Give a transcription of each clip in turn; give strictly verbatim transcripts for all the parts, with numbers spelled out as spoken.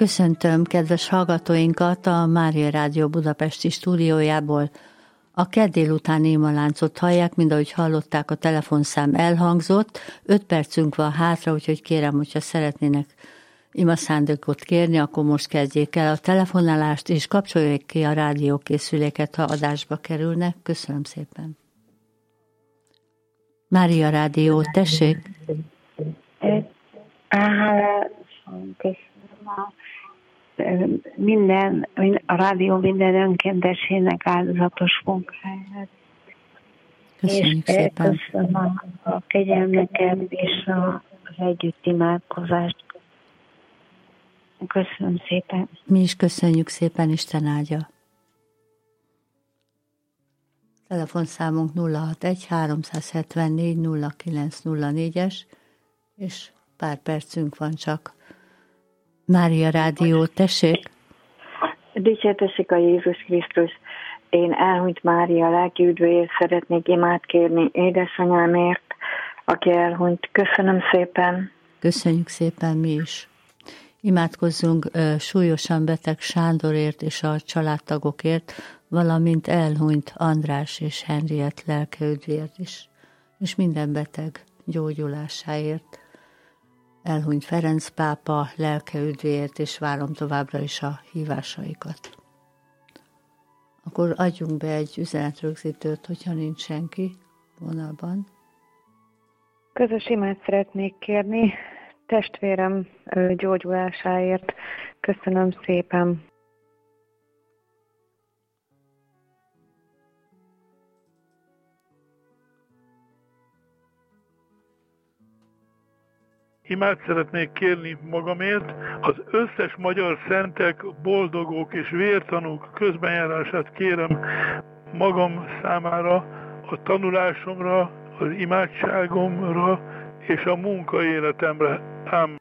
Köszöntöm kedves hallgatóinkat a Mária Rádió budapesti stúdiójából. A kedd délután imaláncot hallják, mind ahogy hallották, a telefonszám elhangzott. Öt percünk van hátra, úgyhogy kérem, hogyha szeretnének imaszándékot kérni, akkor most kezdjék el a telefonálást, és kapcsolják ki a rádiókészüléket, ha adásba kerülnek. Köszönöm szépen. Mária Rádió, tessék! Minden, a rádió minden önkéntesének áldozatos munkáját. Köszönjük és szépen. Köszönöm a, a kegyelmeket és a, az együtt imádkozást. Köszönöm szépen. Mi is köszönjük szépen, Isten áldja. Telefonszámunk nulla hatvanegy háromszázhetvennégy nulla kilenc nulla négyes, és pár percünk van csak. Mária Rádió, tessék! Dicsértessék a Jézus Krisztus! Én elhunyt Mária lelki üdvéért szeretnék imát kérni édesanyámért, aki elhunyt. Köszönöm szépen! Köszönjük szépen mi is! Imádkozzunk uh, súlyosan beteg Sándorért és a családtagokért, valamint elhunyt András és Henriett lelke üdvéért is, és minden beteg gyógyulásáért. Elhunyt Ferenc pápa lelke üdvéért, és várom továbbra is a hívásaikat. Akkor adjunk be egy üzenetrögzítőt, hogyha nincs senki vonalban. Közös imát szeretnék kérni testvérem gyógyulásáért. Köszönöm szépen. Imát szeretnék kérni magamért, az összes magyar szentek, boldogok és vértanúk közbenjárását kérem magam számára, a tanulásomra, az imádságomra és a munkaéletemre. Ám.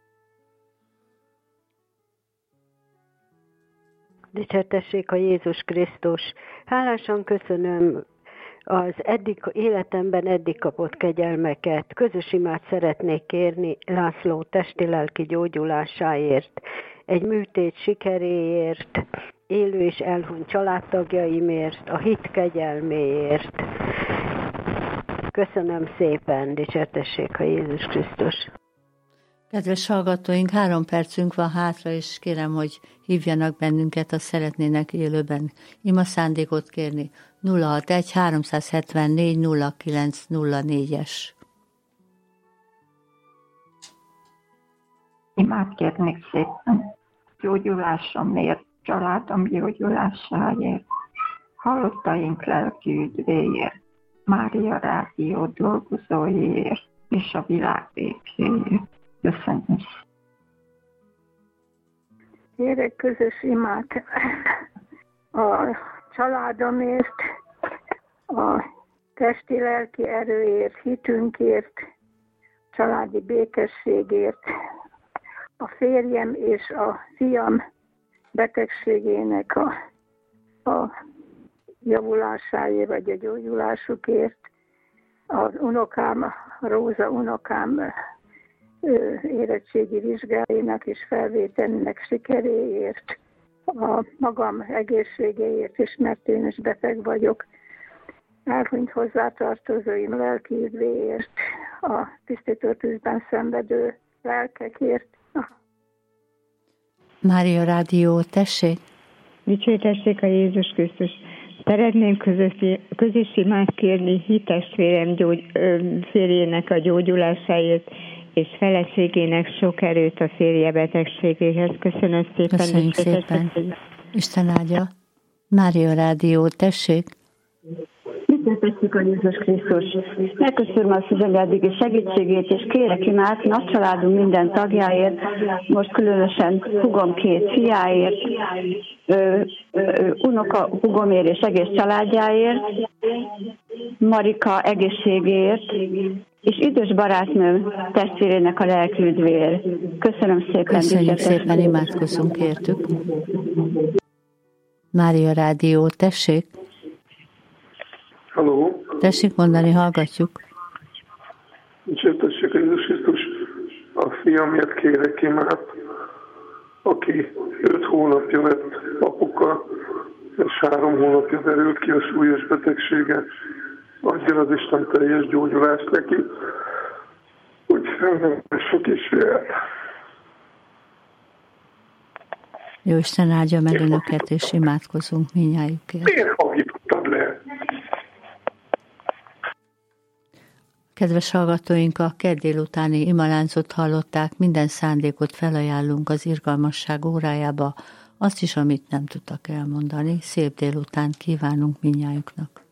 Dicsértessék a Jézus Krisztus! Hálásan köszönöm az eddig életemben eddig kapott kegyelmeket. Közös imát szeretnék kérni László testi-lelki gyógyulásáért, egy műtét sikeréért, élő és elhunyt családtagjaimért, a hit kegyelméért. Köszönöm szépen, dicsértessék a Jézus Krisztus! Kedves hallgatóink, három percünk van hátra, és kérem, hogy hívjanak bennünket, ha szeretnének élőben imaszándékot kérni. nulla hatvanegy háromszázhetvennégy nulla kilenc nulla négyes. Imát kérnék szépen gyógyulásomért, családom gyógyulásáért, halottaink lelki üdvéért, Mária Rádió dolgozóiért és a világ békéért. Köszönöm. Kérek közös imát a családomért, a testi-lelki erőért, hitünkért, családi békességért, a férjem és a fiam betegségének a, a javulásáért, vagy a gyógyulásukért, az unokám, a Róza unokám érettségi vizsgáinak és felvételének sikeréért, a magam egészségéért is, mert én is beteg vagyok, elhunyt hozzátartozóim lelki üdvéért, a tisztító tűzben szenvedő lelkekért. Mária Rádió, tessék! Dicsértessék a Jézus Krisztus! Szeretném közös imát kérni hittestvérem gyógy, férjének a gyógyulásáért, és feleségének sok erőt a férje betegségéhez. Köszönöm szépen. Köszönjük szépen. Isten áldja. Mária Rádió, tessék. Dicsértessék a Jézus Krisztus! Megköszönöm a szüzengedégi segítségét, és kérek imát nagy családunk minden tagjáért, most különösen hugom két fiáért, ö, ö, unoka hugomért és egész családjáért, Marika egészségéért, és idős barátnőm testvérének a lelki üdvéért. Köszönöm szépen. Köszönjük szépen, imádkozunk értük. Mária Rádió, tessék. Halló. Tessék mondani, hallgatjuk. Dicsértessék a Jézus Krisztus! A fiamért kérek imát, aki öt hónapja lett apuka, és három hónapja derült ki a súlyos betegsége. Adjon az Isten teljes gyógyulást neki, úgy nem sok is vélt. Jó Isten áldja meg önöket, és imádkozunk mindnyájukért. Miért hallgattad le? Kedves hallgatóink, a kedd délutáni imaláncot hallották, minden szándékot felajánlunk az irgalmasság órájába, azt is, amit nem tudtak elmondani. Szép délután kívánunk mindnyájuknak.